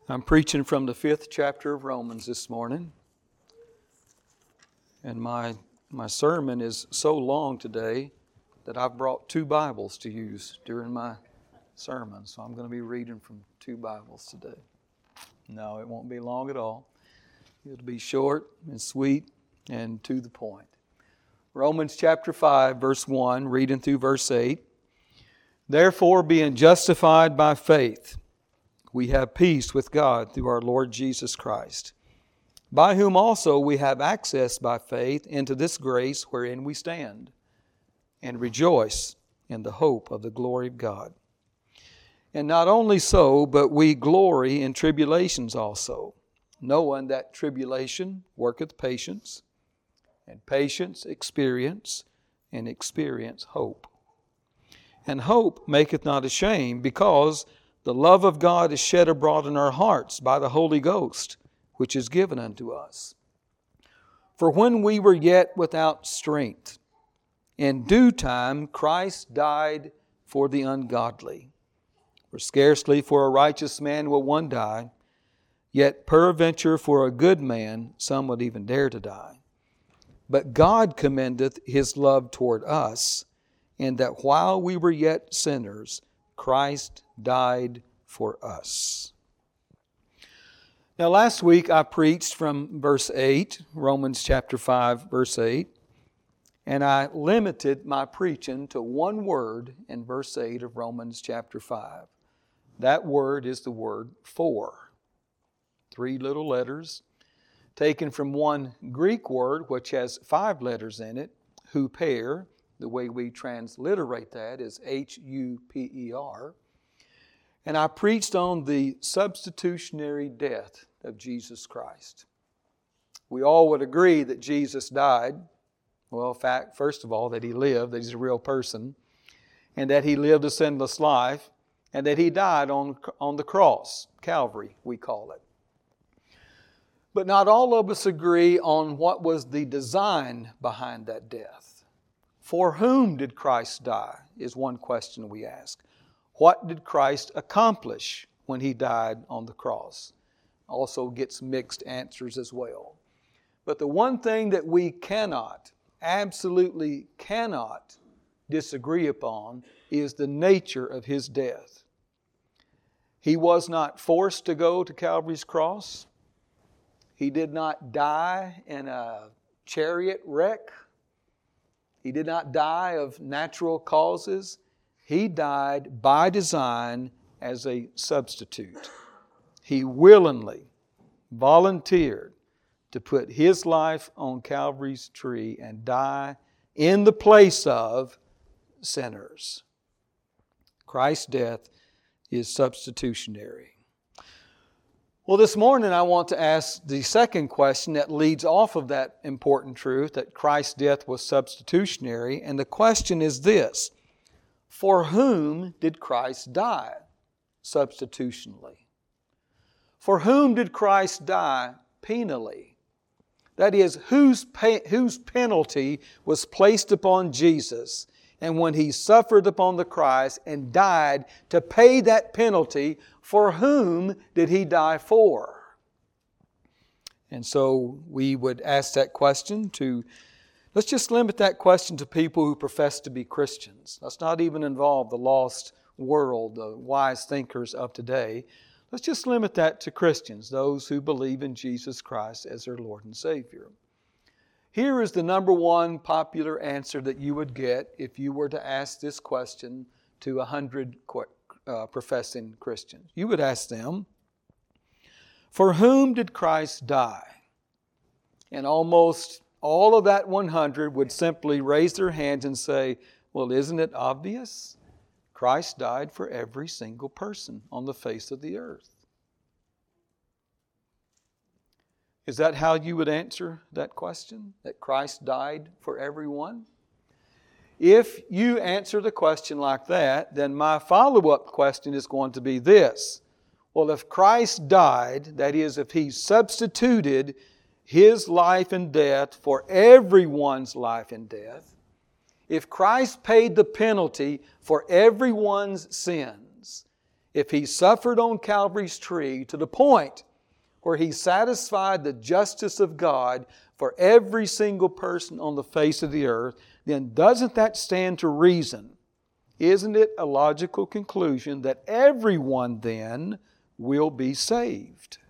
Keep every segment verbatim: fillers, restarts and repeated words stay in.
I'm preaching from the fifth chapter of Romans this morning. And my my sermon is so long today that I've brought two Bibles to use during my sermon. So I'm going to be reading from two Bibles today. No, it won't be long at all. It'll be short and sweet and to the point. Romans chapter five, verse one, reading through verse eight. Therefore, being justified by faith, we have peace with God through our Lord Jesus Christ, by whom also we have access by faith into this grace wherein we stand, and rejoice in the hope of the glory of God. And not only so, but we glory in tribulations also, knowing that tribulation worketh patience, and patience experience, and experience hope. And hope maketh not ashamed, because the love of God is shed abroad in our hearts by the Holy Ghost, which is given unto us. For when we were yet without strength, in due time Christ died for the ungodly. For scarcely for a righteous man will one die, yet peradventure for a good man some would even dare to die. But God commendeth His love toward us, in that while we were yet sinners, Christ died for us. Now last week I preached from verse eight, Romans chapter five, verse eight, and I limited my preaching to one word in verse eight of Romans chapter five. That word is the word for. Three little letters taken from one Greek word which has five letters in it, huper. The way we transliterate that is H U P E R. And I preached on the substitutionary death of Jesus Christ. We all would agree that Jesus died. Well, in fact, first of all, that He lived, that He's a real person, and that He lived a sinless life, and that He died on, on the cross, Calvary, we call it. But not all of us agree on what was the design behind that death. For whom did Christ die, is one question we ask. What did Christ accomplish when He died on the cross? Also gets mixed answers as well. But the one thing that we cannot, absolutely cannot disagree upon is the nature of His death. He was not forced to go to Calvary's cross. He did not die in a chariot wreck. He did not die of natural causes. He died by design as a substitute. He willingly volunteered to put His life on Calvary's tree and die in the place of sinners. Christ's death is substitutionary. Well, this morning I want to ask the second question that leads off of that important truth that Christ's death was substitutionary. And the question is this: for whom did Christ die substitutionally? For whom did Christ die penally? That is, whose, pay, whose penalty was placed upon Jesus, and when He suffered upon the cross and died to pay that penalty, for whom did He die for? And so we would ask that question to, let's just limit that question to people who profess to be Christians. Let's not even involve the lost world, the wise thinkers of today. Let's just limit that to Christians, those who believe in Jesus Christ as their Lord and Savior. Here is the number one popular answer that you would get if you were to ask this question to a hundred uh, professing Christians. You would ask them, for whom did Christ die? And almost all of that one hundred would simply raise their hands and say, well, isn't it obvious? Christ died for every single person on the face of the earth. Is that how you would answer that question? That Christ died for everyone? If you answer the question like that, then my follow-up question is going to be this. Well, if Christ died, that is, if He substituted His life and death for everyone's life and death, if Christ paid the penalty for everyone's sins, if He suffered on Calvary's tree to the point where He satisfied the justice of God for every single person on the face of the earth, then doesn't that stand to reason? Isn't it a logical conclusion that everyone then will be saved?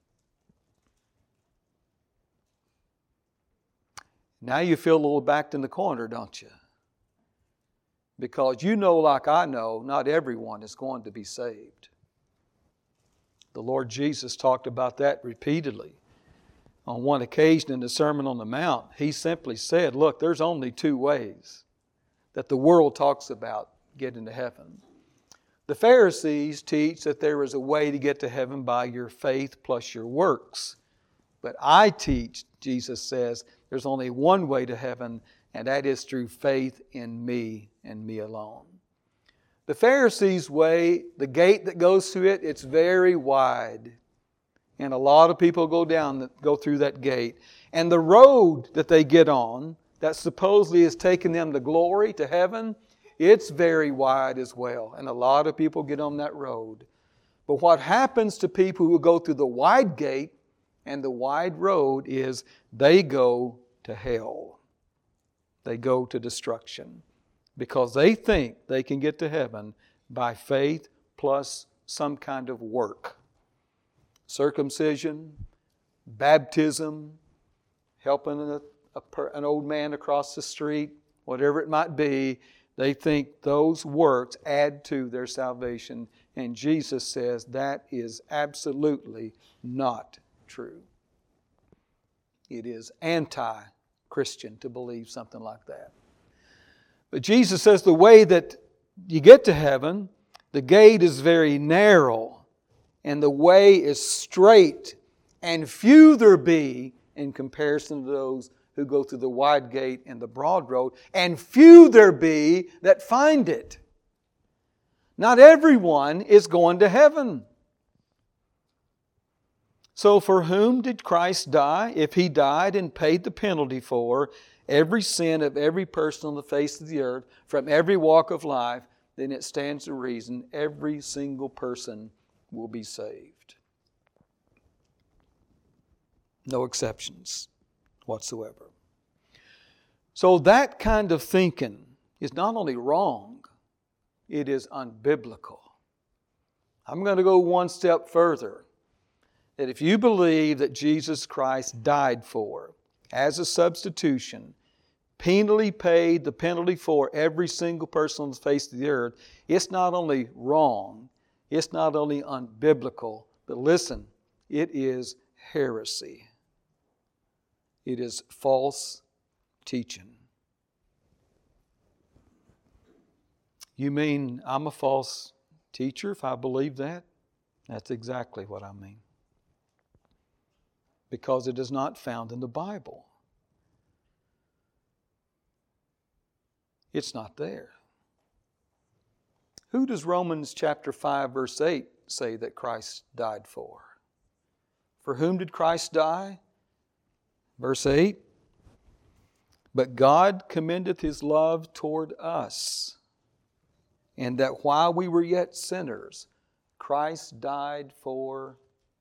Now you feel a little backed in the corner, don't you? Because you know, like I know, not everyone is going to be saved. The Lord Jesus talked about that repeatedly. On one occasion in the Sermon on the Mount, He simply said, look, there's only two ways that the world talks about getting to heaven. The Pharisees teach that there is a way to get to heaven by your faith plus your works. But I teach, Jesus says, there's only one way to heaven, and that is through faith in me and me alone. The Pharisees' way, the gate that goes through it, it's very wide. And a lot of people go down, go through that gate. And the road that they get on, that supposedly is taking them to glory, to heaven, it's very wide as well. And a lot of people get on that road. But what happens to people who go through the wide gate and the wide road is they go to hell. They go to destruction. Because they think they can get to heaven by faith plus some kind of work. Circumcision, baptism, helping a, a, an old man across the street, whatever it might be, they think those works add to their salvation. And Jesus says that is absolutely not true. It is anti-Christian to believe something like that. But Jesus says the way that you get to heaven, the gate is very narrow and the way is straight, and few there be in comparison to those who go through the wide gate and the broad road, and few there be that find it. Not everyone is going to heaven. So for whom did Christ die? If He died and paid the penalty for every sin of every person on the face of the earth, from every walk of life, then it stands to reason every single person will be saved. No exceptions whatsoever. So that kind of thinking is not only wrong, it is unbiblical. I'm going to go one step further. That if you believe that Jesus Christ died for, as a substitution, penally paid the penalty for every single person on the face of the earth, it's not only wrong, it's not only unbiblical, but listen, it is heresy. It is false teaching. You mean I'm a false teacher if I believe that? That's exactly what I mean. Because it is not found in the Bible. It's not there. Who does Romans chapter five verse eight say that Christ died for? For whom did Christ die? Verse eight. But God commendeth His love toward us, and that while we were yet sinners, Christ died for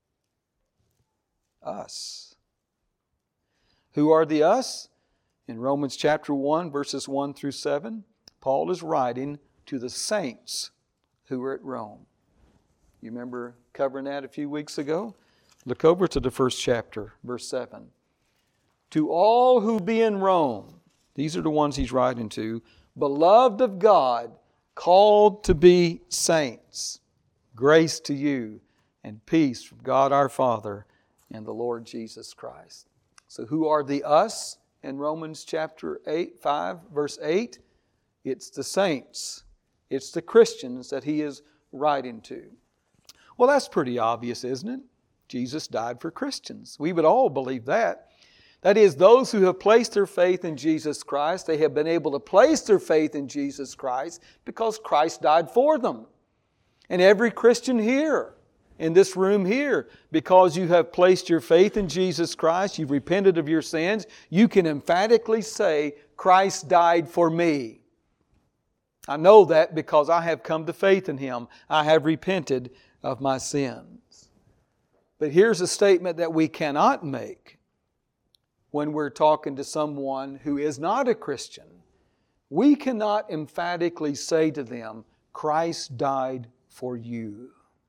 us. Who are the us? In Romans chapter one, verses one through seven, Paul is writing to the saints who were at Rome. You remember covering that a few weeks ago? Look over to the first chapter, verse seven. To all who be in Rome, these are the ones he's writing to, beloved of God, called to be saints, grace to you and peace from God our Father and the Lord Jesus Christ. So who are the us in Romans chapter eight, five, verse eight? It's the saints. It's the Christians that he is writing to. Well, that's pretty obvious, isn't it? Jesus died for Christians. We would all believe that. That is, those who have placed their faith in Jesus Christ, they have been able to place their faith in Jesus Christ because Christ died for them. And every Christian here, in this room here, because you have placed your faith in Jesus Christ, you've repented of your sins, you can emphatically say, Christ died for me. I know that because I have come to faith in Him. I have repented of my sins. But here's a statement that we cannot make when we're talking to someone who is not a Christian. We cannot emphatically say to them, Christ died for you.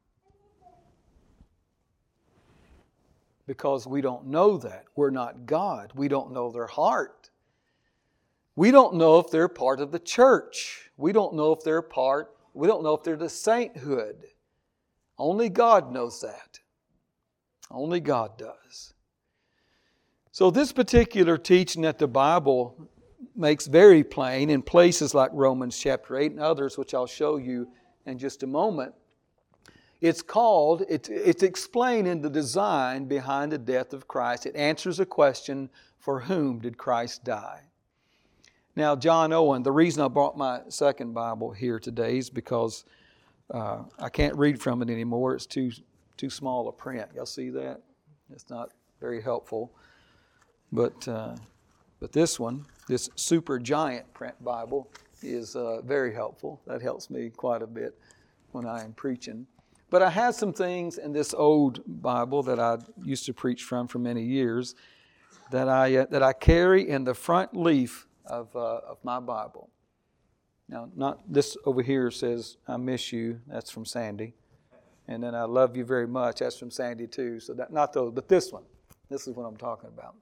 Because we don't know that. We're not God. We don't know their heart. We don't know if they're part of the church. We don't know if they're part, we don't know if they're the sainthood. Only God knows that. Only God does. So this particular teaching that the Bible makes very plain in places like Romans chapter eight and others, which I'll show you in just a moment, it's called, it, it's explained in the design behind the death of Christ. It answers a question, for whom did Christ die? Now, John Owen, the reason I brought my second Bible here today is because uh, I can't read from it anymore. It's too too small a print. Y'all see that? It's not very helpful. But uh, but this one, this super giant print Bible, is uh, very helpful. That helps me quite a bit when I am preaching. But I have some things in this old Bible that I used to preach from for many years that I uh, that I carry in the front leaf of uh, of my Bible. Now, not this over here says, I miss you. That's from Sandy. And then I love you very much. That's from Sandy too. So that, not those, but this one. This is what I'm talking about.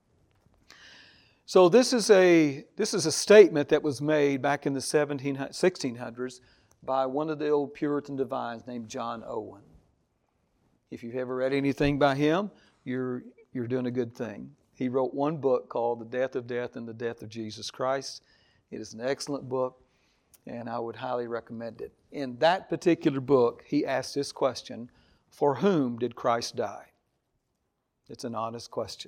So this is a this is a statement that was made back in the sixteen hundreds by one of the old Puritan divines named John Owen. If you've ever read anything by him, you're you're doing a good thing. He wrote one book called The Death of Death and the Death of Jesus Christ. It is an excellent book, and I would highly recommend it. In that particular book, he asked this question, for whom did Christ die? It's an honest question.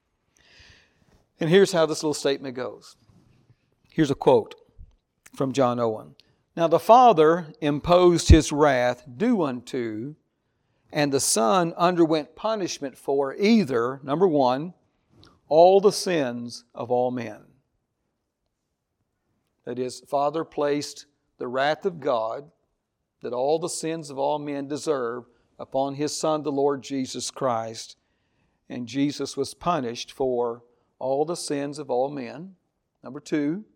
And here's how this little statement goes. Here's a quote from John Owen. Now the Father imposed His wrath due unto, and the Son underwent punishment for either, number one, all the sins of all men. That is, Father placed the wrath of God, that all the sins of all men deserve, upon His Son, the Lord Jesus Christ. And Jesus was punished for all the sins of all men. Number two,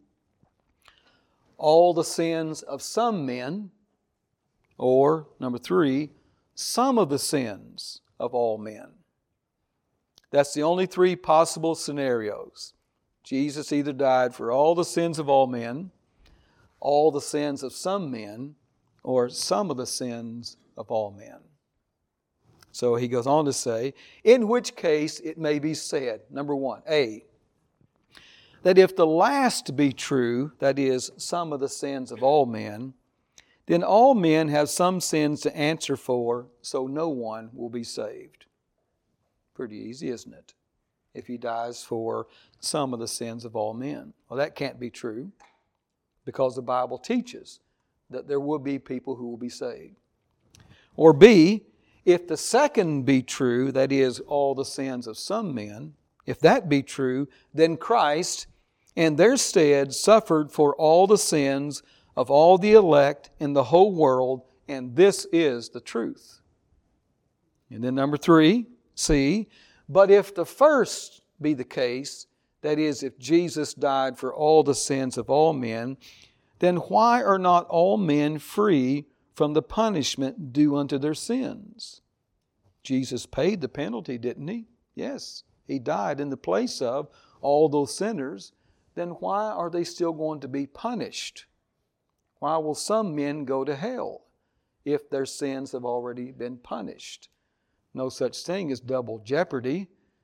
all the sins of some men. Or, number three, some of the sins of all men. That's the only three possible scenarios. Jesus either died for all the sins of all men, all the sins of some men, or some of the sins of all men. So he goes on to say, in which case it may be said, number one, A, that if the last be true, that is, some of the sins of all men, then all men have some sins to answer for, so no one will be saved. Pretty easy, isn't it? If He dies for some of the sins of all men. Well, that can't be true because the Bible teaches that there will be people who will be saved. Or B, if the second be true, that is, all the sins of some men, if that be true, then Christ in their stead suffered for all the sins of all the elect in the whole world, and this is the truth. And then number three, C, but if the first be the case, that is, if Jesus died for all the sins of all men, then why are not all men free from the punishment due unto their sins? Jesus paid the penalty, didn't He? Yes, He died in the place of all those sinners. Then why are they still going to be punished? Why will some men go to hell if their sins have already been punished? No such thing as double jeopardy.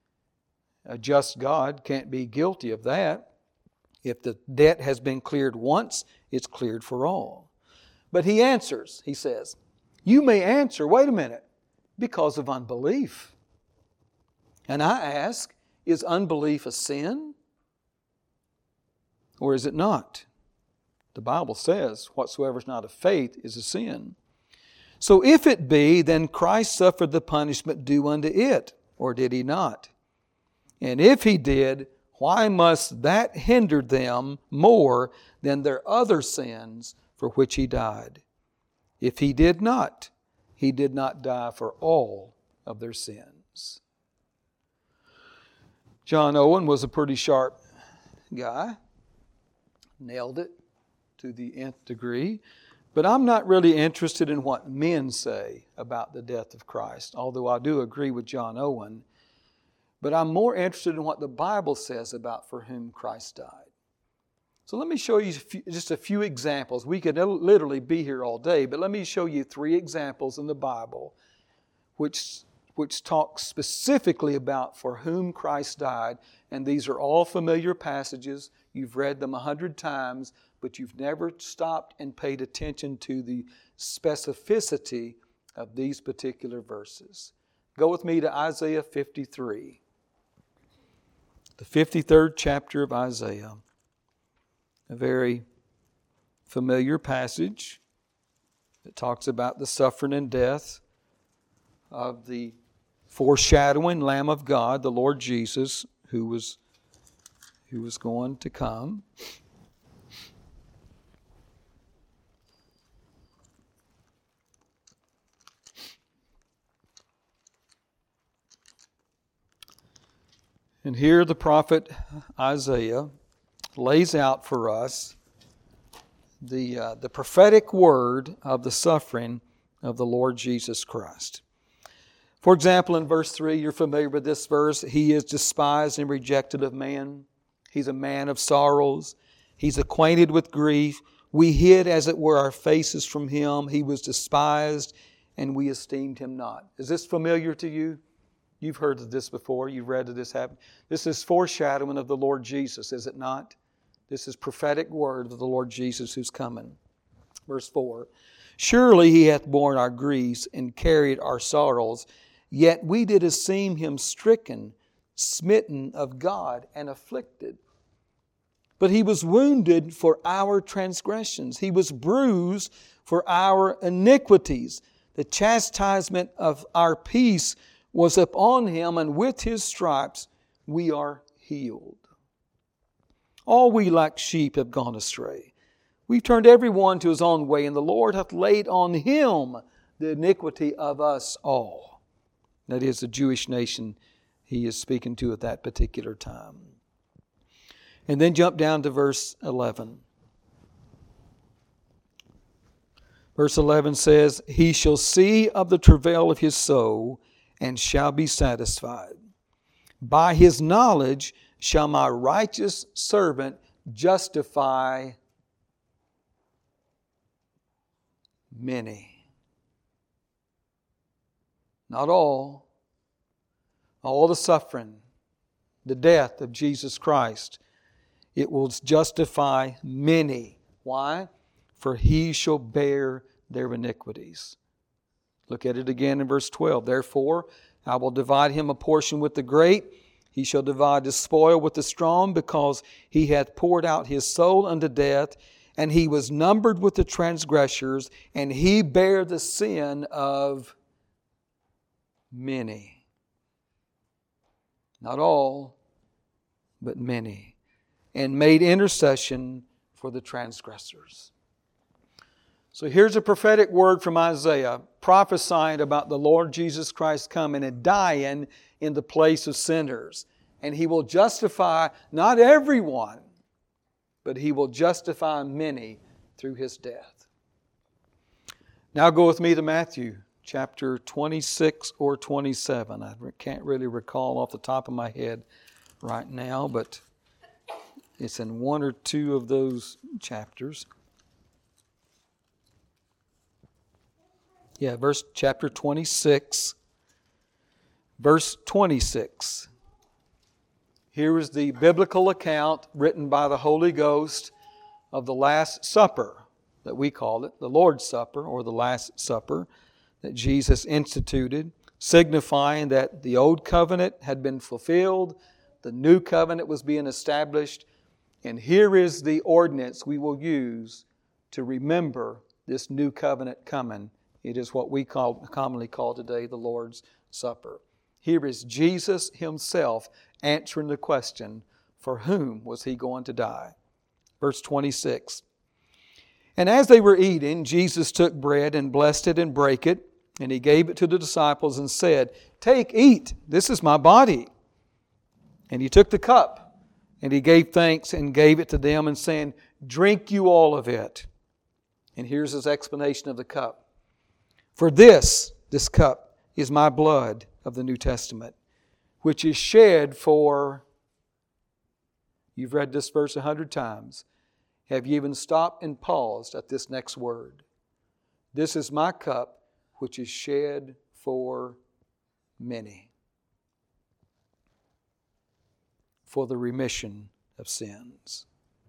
A just God can't be guilty of that. If the debt has been cleared once, it's cleared for all. But he answers, he says, you may answer, wait a minute, because of unbelief. And I ask, is unbelief a sin? Or is it not? The Bible says, whatsoever is not of faith is a sin. So if it be, then Christ suffered the punishment due unto it, or did He not? And if He did, why must that hinder them more than their other sins for which He died. If He did not, He did not die for all of their sins. John Owen was a pretty sharp guy. Nailed it to the nth degree. But I'm not really interested in what men say about the death of Christ, although I do agree with John Owen. But I'm more interested in what the Bible says about for whom Christ died. So let me show you just a few examples. We could literally be here all day, but let me show you three examples in the Bible which, which talk specifically about for whom Christ died. And these are all familiar passages. You've read them a hundred times, but you've never stopped and paid attention to the specificity of these particular verses. Go with me to Isaiah fifty-three. The fifty-third chapter of Isaiah. A very familiar passage that talks about the suffering and death of the foreshadowing Lamb of God, the Lord Jesus, who was, who was going to come. And here the prophet Isaiah lays out for us the, uh, the prophetic word of the suffering of the Lord Jesus Christ. For example, in verse three, you're familiar with this verse. He is despised and rejected of man. He's a man of sorrows. He's acquainted with grief. We hid, as it were, our faces from Him. He was despised, and we esteemed Him not. Is this familiar to you? You've heard of this before. You've read of this happen. This is foreshadowing of the Lord Jesus, is it not? This is prophetic word of the Lord Jesus who's coming. Verse four. Surely He hath borne our griefs and carried our sorrows, yet we did esteem Him stricken, smitten of God, and afflicted. But He was wounded for our transgressions. He was bruised for our iniquities. The chastisement of our peace was upon Him, and with His stripes we are healed. All we like sheep have gone astray. We've turned every one to his own way, and the Lord hath laid on Him the iniquity of us all. That is the Jewish nation He is speaking to at that particular time. And then jump down to verse eleven. Verse eleven says, He shall see of the travail of His soul, and shall be satisfied. By His knowledge shall my righteous servant justify many. Not all. All the suffering, the death of Jesus Christ, it will justify many. Why? For He shall bear their iniquities. Look at it again in verse twelve. Therefore, I will divide him a portion with the great. He shall divide his spoil with the strong, because he hath poured out his soul unto death, and he was numbered with the transgressors, and he bare the sin of many. Not all, but many. And made intercession for the transgressors. So here's a prophetic word from Isaiah prophesying about the Lord Jesus Christ coming and dying in the place of sinners. And He will justify not everyone, but He will justify many through His death. Now go with me to Matthew chapter twenty-six or twenty-seven. I can't really recall off the top of my head right now, but it's in one or two of those chapters. Yeah, verse chapter twenty-six, verse twenty-six. Here is the biblical account written by the Holy Ghost of the Last Supper, that we call it, the Lord's Supper or the Last Supper that Jesus instituted, signifying that the old covenant had been fulfilled, the new covenant was being established, and here is the ordinance we will use to remember this new covenant coming. It is what we call, commonly call today the Lord's Supper. Here is Jesus Himself answering the question, for whom was He going to die? Verse twenty-six. And as they were eating, Jesus took bread and blessed it and brake it, and He gave it to the disciples and said, "Take, eat, this is my body." And He took the cup, and He gave thanks and gave it to them, and saying, "Drink you all of it." And here's His explanation of the cup. "For this, this cup, is my blood of the New Testament, which is shed for..." You've read this verse a hundred times. Have you even stopped and paused at this next word? "This is my cup, which is shed for many, for the remission of sins."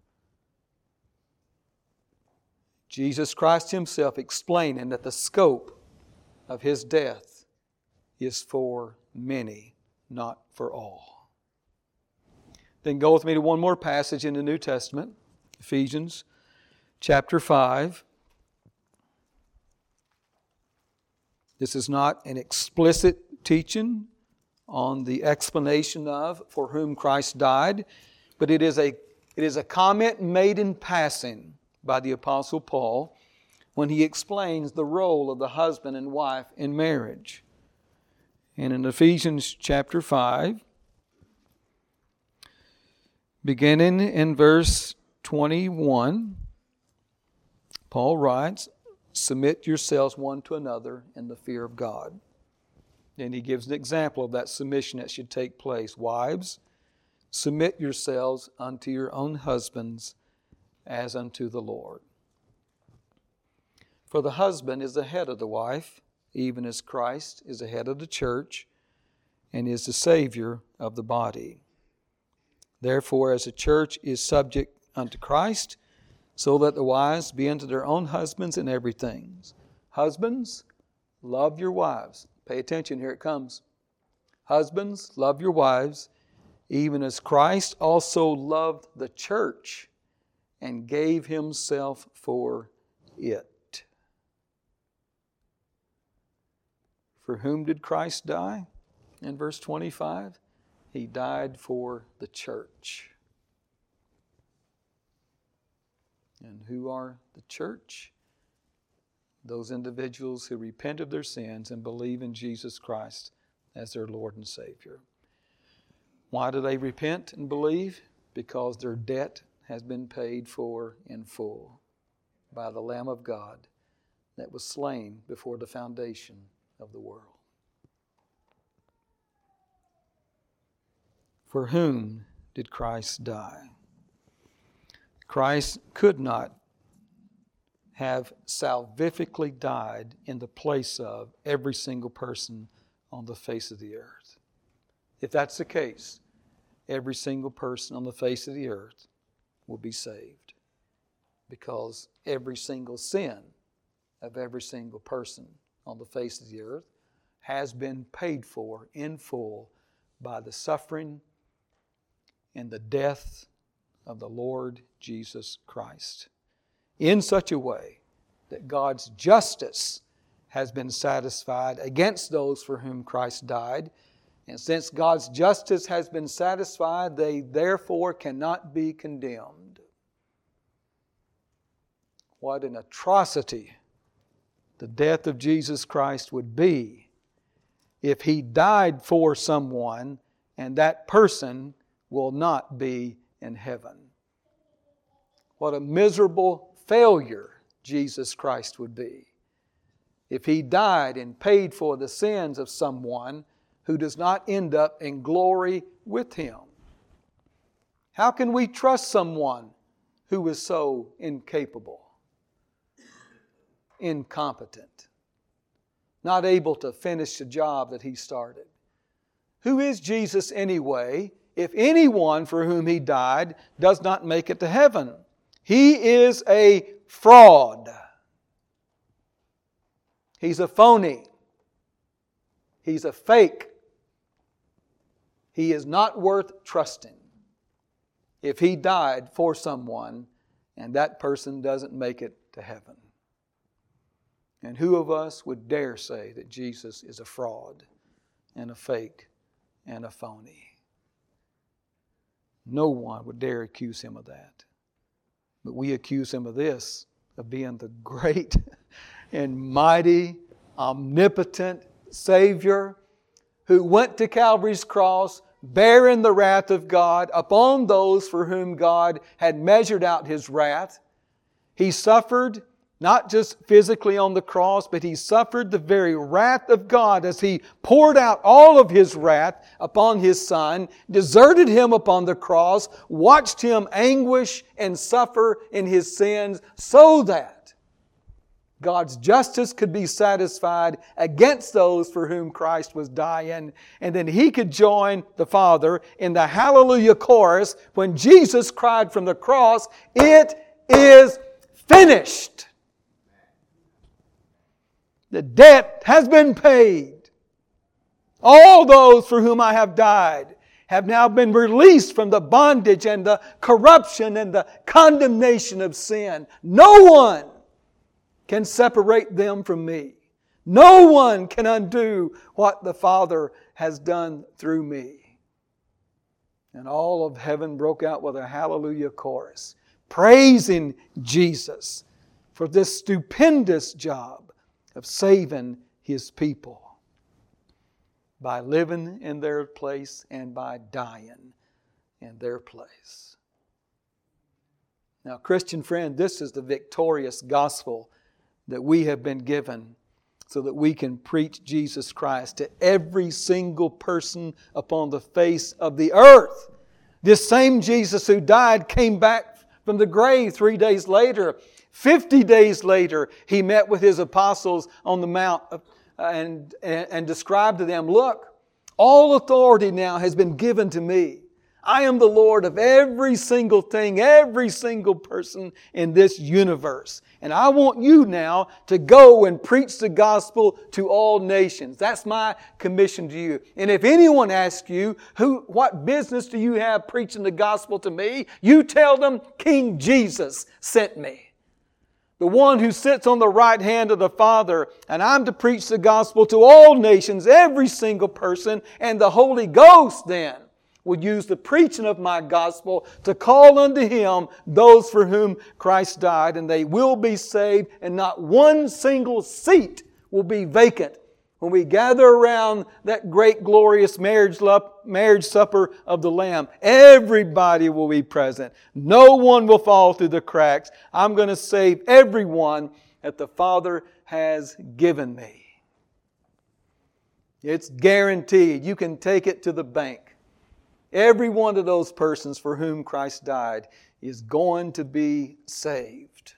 Jesus Christ Himself explaining that the scope of His death is for many, not for all. Then go with me to one more passage in the New Testament, Ephesians chapter five. This is not an explicit teaching on the explanation of for whom Christ died, but it is a, it is a comment made in passing by the Apostle Paul when he explains the role of the husband and wife in marriage. And in Ephesians chapter five, beginning in verse twenty-one, Paul writes, "Submit yourselves one to another in the fear of God." And he gives an example of that submission that should take place. "Wives, submit yourselves unto your own husbands as unto the Lord. For the husband is the head of the wife, even as Christ is the head of the church and is the Savior of the body. Therefore, as the church is subject unto Christ, so that the wives be unto their own husbands in everything. Husbands, love your wives." Pay attention, here it comes. "Husbands, love your wives, even as Christ also loved the church and gave Himself for it." For whom did Christ die? In verse twenty-five, He died for the church. And who are the church? Those individuals who repent of their sins and believe in Jesus Christ as their Lord and Savior. Why do they repent and believe? Because their debt has been paid for in full by the Lamb of God that was slain before the foundation of the world. For whom did Christ die? Christ could not have salvifically died in the place of every single person on the face of the earth. If that's the case, every single person on the face of the earth will be saved, because every single sin of every single person on the face of the earth has been paid for in full by the suffering and the death of the Lord Jesus Christ, in such a way that God's justice has been satisfied against those for whom Christ died. And since God's justice has been satisfied, they therefore cannot be condemned. What an atrocity the death of Jesus Christ would be if He died for someone and that person will not be in heaven. What a miserable failure Jesus Christ would be if He died and paid for the sins of someone who does not end up in glory with Him. How can we trust someone who is so incapable, incompetent, not able to finish the job that He started? Who is Jesus anyway, if anyone for whom He died does not make it to heaven? He is a fraud. He's a phony. He's a fake. He is not worth trusting if He died for someone and that person doesn't make it to heaven. And who of us would dare say that Jesus is a fraud and a fake and a phony? No one would dare accuse Him of that. But we accuse Him of this, of being the great and mighty, omnipotent Savior who went to Calvary's cross bearing the wrath of God upon those for whom God had measured out His wrath. He suffered not just physically on the cross, but He suffered the very wrath of God as He poured out all of His wrath upon His Son, deserted Him upon the cross, watched Him anguish and suffer in His sins so that God's justice could be satisfied against those for whom Christ was dying. And then He could join the Father in the Hallelujah chorus when Jesus cried from the cross, "It is finished." The debt has been paid. All those for whom I have died have now been released from the bondage and the corruption and the condemnation of sin. No one can separate them from me. No one can undo what the Father has done through me. And all of heaven broke out with a hallelujah chorus, praising Jesus for this stupendous job of saving His people by living in their place and by dying in their place. Now, Christian friend, this is the victorious gospel that we have been given so that we can preach Jesus Christ to every single person upon the face of the earth. This same Jesus who died came back from the grave three days later. Fifty days later, He met with His apostles on the mount and, and, and described to them, "Look, all authority now has been given to me. I am the Lord of every single thing, every single person in this universe. And I want you now to go and preach the gospel to all nations." That's my commission to you. And if anyone asks you, who, what business do you have preaching the gospel to me? You tell them, King Jesus sent me. The one who sits on the right hand of the Father, and I'm to preach the gospel to all nations, every single person, and the Holy Ghost then will use the preaching of my gospel to call unto Him those for whom Christ died, and they will be saved, and not one single seat will be vacant when we gather around that great glorious marriage, marriage supper of the Lamb. Everybody will be present. No one will fall through the cracks. I'm going to save everyone that the Father has given me. It's guaranteed. You can take it to the bank. Every one of those persons for whom Christ died is going to be saved.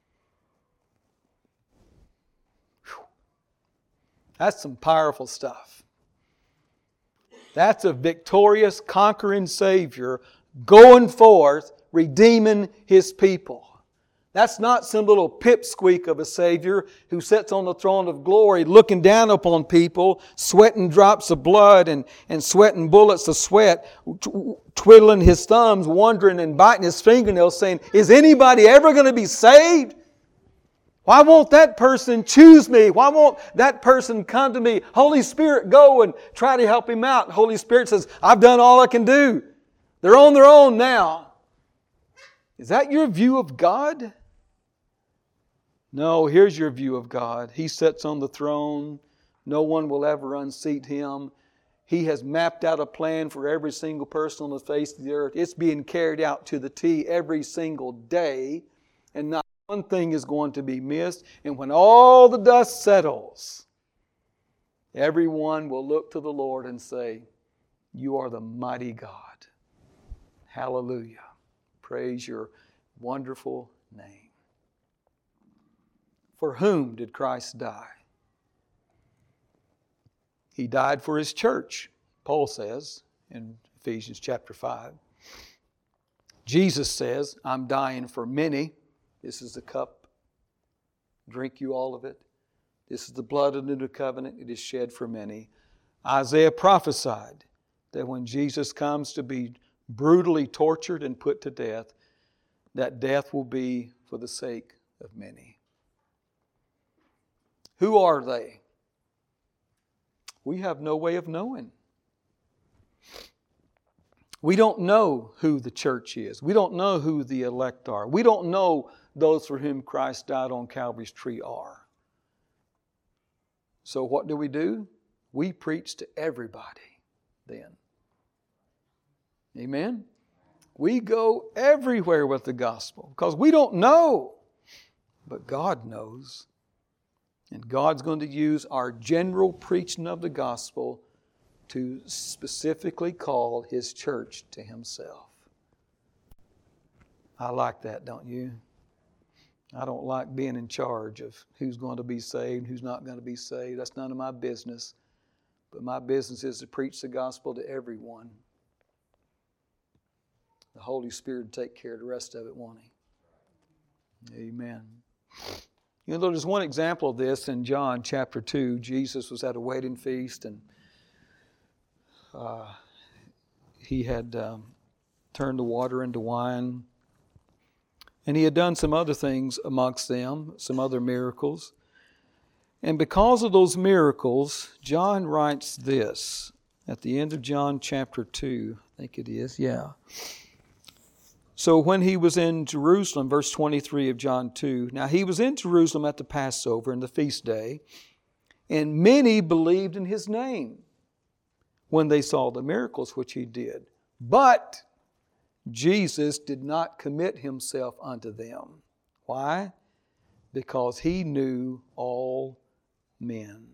Whew. That's some powerful stuff. That's a victorious, conquering Savior going forth, redeeming His people. That's not some little pipsqueak of a Savior who sits on the throne of glory looking down upon people, sweating drops of blood and, and sweating bullets of sweat, twiddling His thumbs, wondering and biting His fingernails saying, "Is anybody ever going to be saved? Why won't that person choose me? Why won't that person come to me? Holy Spirit, go and try to help him out." Holy Spirit says, "I've done all I can do. They're on their own now." Is that your view of God? No, here's your view of God. He sits on the throne. No one will ever unseat Him. He has mapped out a plan for every single person on the face of the earth. It's being carried out to the T every single day. And not one thing is going to be missed. And when all the dust settles, everyone will look to the Lord and say, "You are the mighty God." Hallelujah. Praise your wonderful name. For whom did Christ die? He died for His church, Paul says in Ephesians chapter five. Jesus says, "I'm dying for many. This is the cup. Drink you all of it. This is the blood of the new covenant. It is shed for many." Isaiah prophesied that when Jesus comes to be brutally tortured and put to death, that death will be for the sake of many. Who are they? We have no way of knowing. We don't know who the church is. We don't know who the elect are. We don't know those for whom Christ died on Calvary's tree are. So what do we do? We preach to everybody then. Amen? We go everywhere with the gospel because we don't know, but God knows. And God's going to use our general preaching of the gospel to specifically call His church to Himself. I like that, don't you? I don't like being in charge of who's going to be saved, who's not going to be saved. That's none of my business. But my business is to preach the gospel to everyone. The Holy Spirit will take care of the rest of it, won't He? Amen. You know, there's one example of this in John chapter two. Jesus was at a wedding feast and uh, He had um, turned the water into wine. And He had done some other things amongst them, some other miracles. And because of those miracles, John writes this at the end of John chapter two, I think it is, yeah. So when He was in Jerusalem, verse twenty-three of John two, now He was in Jerusalem at the Passover and the feast day, and many believed in His name when they saw the miracles which He did. But Jesus did not commit Himself unto them. Why? Because He knew all men.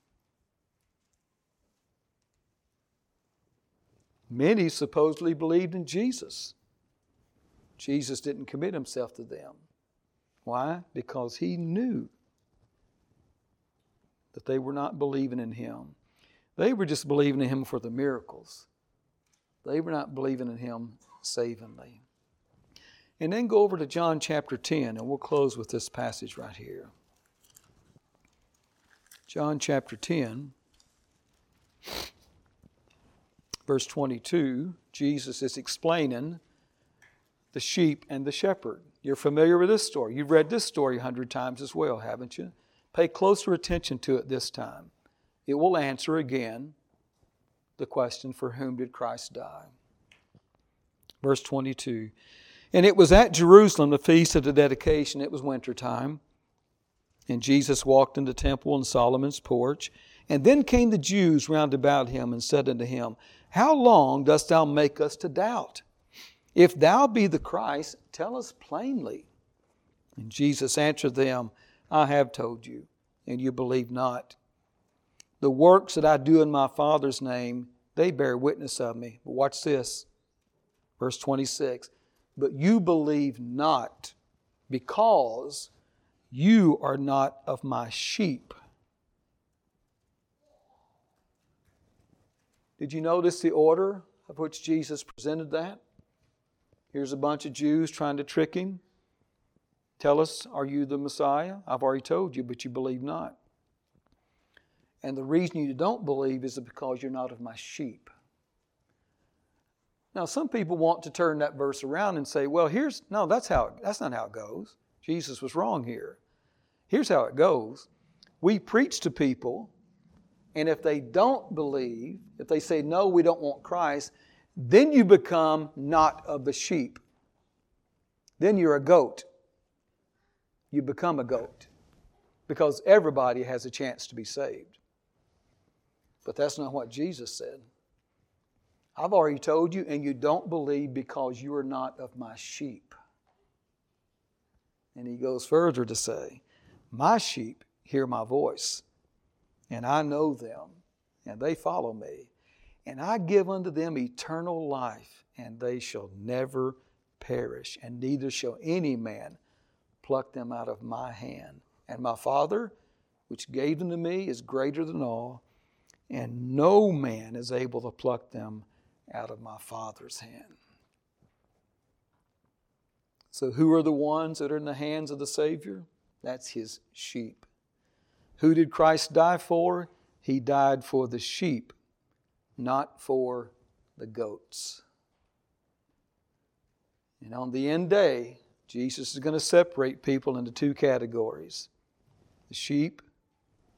Many supposedly believed in Jesus. Jesus didn't commit Himself to them. Why? Because He knew that they were not believing in Him. They were just believing in Him for the miracles. They were not believing in Him savingly. And then go over to John chapter ten, and we'll close with this passage right here. John chapter ten, verse twenty-two, Jesus is explaining the sheep and the shepherd. You're familiar with this story. You've read this story a hundred times as well, haven't you? Pay closer attention to it this time. It will answer again the question, for whom did Christ die? Verse twenty-two. And it was at Jerusalem, the feast of the dedication. It was wintertime. And Jesus walked in the temple in Solomon's porch. And then came the Jews round about Him and said unto Him, How long dost Thou make us to doubt? If Thou be the Christ, tell us plainly. And Jesus answered them, I have told you, and you believe not. The works that I do in my Father's name, they bear witness of me. But watch this. Verse twenty-six. But you believe not, because you are not of my sheep. Did you notice the order of which Jesus presented that? Here's a bunch of Jews trying to trick Him. Tell us, are you the Messiah? I've already told you, but you believe not. And the reason you don't believe is because you're not of my sheep. Now, some people want to turn that verse around and say, well, here's, no, that's how, that's not how it goes. Jesus was wrong here. Here's how it goes. We preach to people, and if they don't believe, if they say, no, we don't want Christ, then you become not of the sheep. Then you're a goat. You become a goat. Because everybody has a chance to be saved. But that's not what Jesus said. I've already told you, and you don't believe because you are not of my sheep. And He goes further to say, my sheep hear my voice, and I know them, and they follow me. And I give unto them eternal life, and they shall never perish, and neither shall any man pluck them out of my hand. And my Father, which gave them to me, is greater than all, and no man is able to pluck them out of my Father's hand. So who are the ones that are in the hands of the Savior? That's His sheep. Who did Christ die for? He died for the sheep, not for the goats. And on the end day, Jesus is going to separate people into two categories: the sheep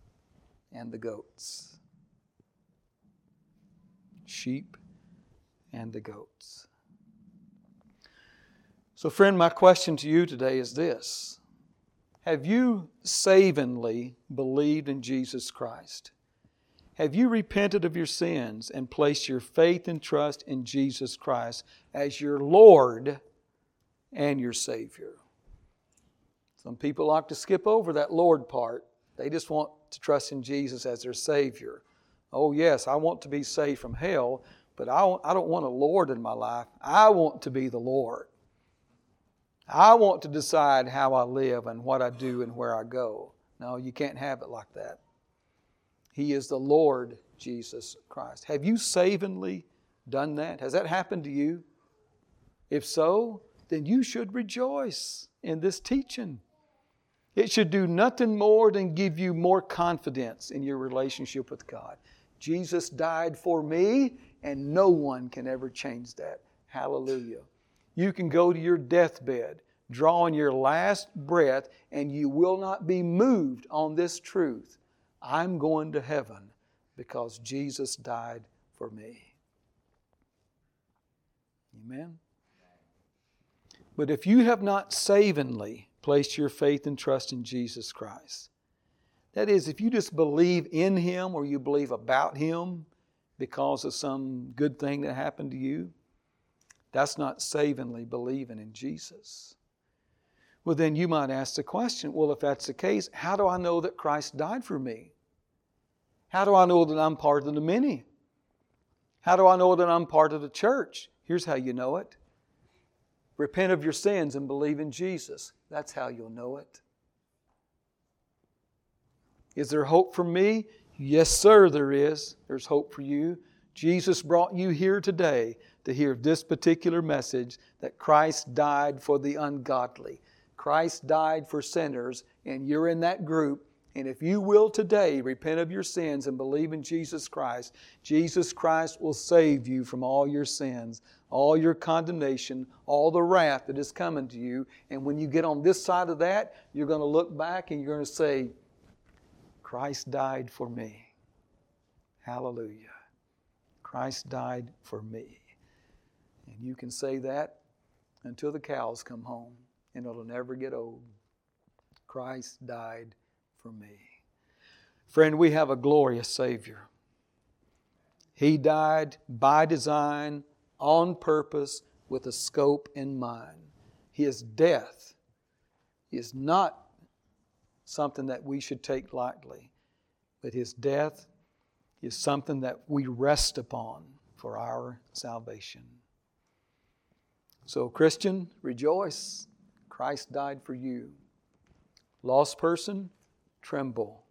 and the goats. Sheep and the goats. So friend, my question to you today is this. Have you savingly believed in Jesus Christ? Have you repented of your sins and placed your faith and trust in Jesus Christ as your Lord and your Savior? Some people like to skip over that Lord part. They just want to trust in Jesus as their Savior. Oh yes, I want to be saved from hell, but I don't want a Lord in my life. I want to be the Lord. I want to decide how I live and what I do and where I go. No, you can't have it like that. He is the Lord Jesus Christ. Have you savingly done that? Has that happened to you? If so, then you should rejoice in this teaching. It should do nothing more than give you more confidence in your relationship with God. Jesus died for me, and no one can ever change that. Hallelujah. You can go to your deathbed, drawing your last breath, and you will not be moved on this truth. I'm going to heaven because Jesus died for me. Amen. But if you have not savingly placed your faith and trust in Jesus Christ, that is, if you just believe in Him or you believe about Him because of some good thing that happened to you, that's not savingly believing in Jesus. Well, then you might ask the question, well, if that's the case, how do I know that Christ died for me? How do I know that I'm part of the many? How do I know that I'm part of the church? Here's how you know it. Repent of your sins and believe in Jesus. That's how you'll know it. Is there hope for me? Yes, sir, there is. There's hope for you. Jesus brought you here today to hear this particular message that Christ died for the ungodly. Christ died for sinners, and you're in that group. And if you will today repent of your sins and believe in Jesus Christ, Jesus Christ will save you from all your sins, all your condemnation, all the wrath that is coming to you. And when you get on this side of that, you're going to look back and you're going to say, Christ died for me. Hallelujah. Christ died for me. And you can say that until the cows come home, and it'll never get old. Christ died for me. Friend, we have a glorious Savior. He died by design, on purpose, with a scope in mind. His death is not something that we should take lightly, but His death is something that we rest upon for our salvation. So, Christian, rejoice. Christ died for you. Lost person, tremble.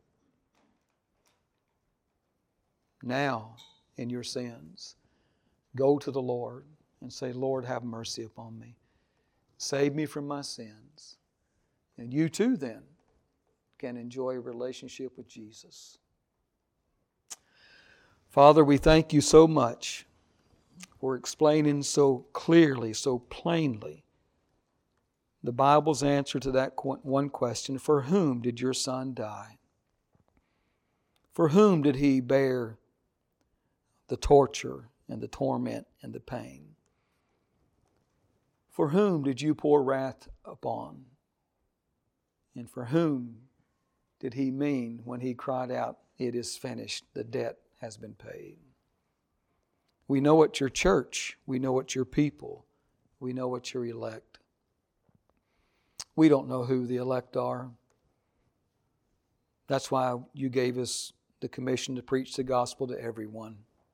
Now, in your sins, go to the Lord and say, Lord, have mercy upon me. Save me from my sins. And you too, then, can enjoy a relationship with Jesus. Father, we thank You so much for explaining so clearly, so plainly, the Bible's answer to that one question: for whom did Your Son die? For whom did He bear the torture and the torment and the pain? For whom did You pour wrath upon? And for whom did He mean when He cried out, it is finished, the debt has been paid? We know it's Your church. We know it's Your people. We know it's Your elect. We don't know who the elect are. That's why You gave us the commission to preach the gospel to everyone.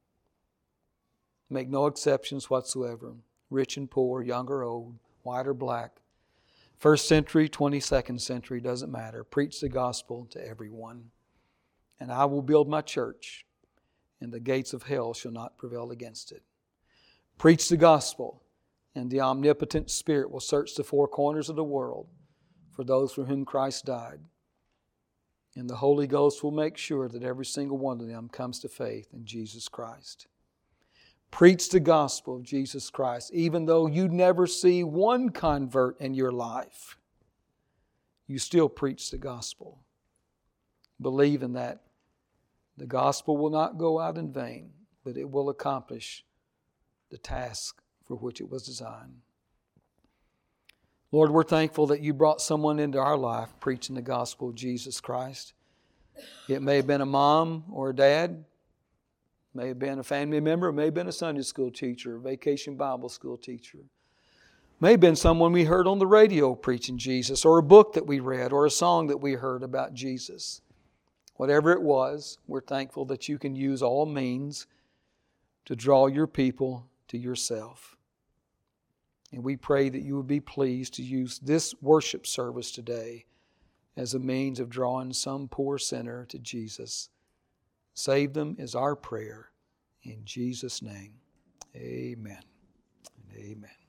Make no exceptions whatsoever. Rich and poor, young or old, white or black. First century, twenty-second century, doesn't matter. Preach the gospel to everyone. And I will build My church, and the gates of hell shall not prevail against it. Preach the gospel, and the omnipotent Spirit will search the four corners of the world for those for whom Christ died. And the Holy Ghost will make sure that every single one of them comes to faith in Jesus Christ. Preach the gospel of Jesus Christ, even though you never see one convert in your life. You still preach the gospel. Believe in that. The gospel will not go out in vain, but it will accomplish the task for which it was designed. Lord, we're thankful that you brought someone into our life preaching the gospel of Jesus Christ. It may have been a mom or a dad, may have been a family member, may have been a Sunday school teacher, a vacation Bible school teacher. May have been someone we heard on the radio preaching Jesus, or a book that we read, or a song that we heard about Jesus. Whatever it was, we're thankful that you can use all means to draw your people to yourself. And we pray that you would be pleased to use this worship service today as a means of drawing some poor sinner to Jesus. Save them is our prayer. In Jesus' name, amen and amen.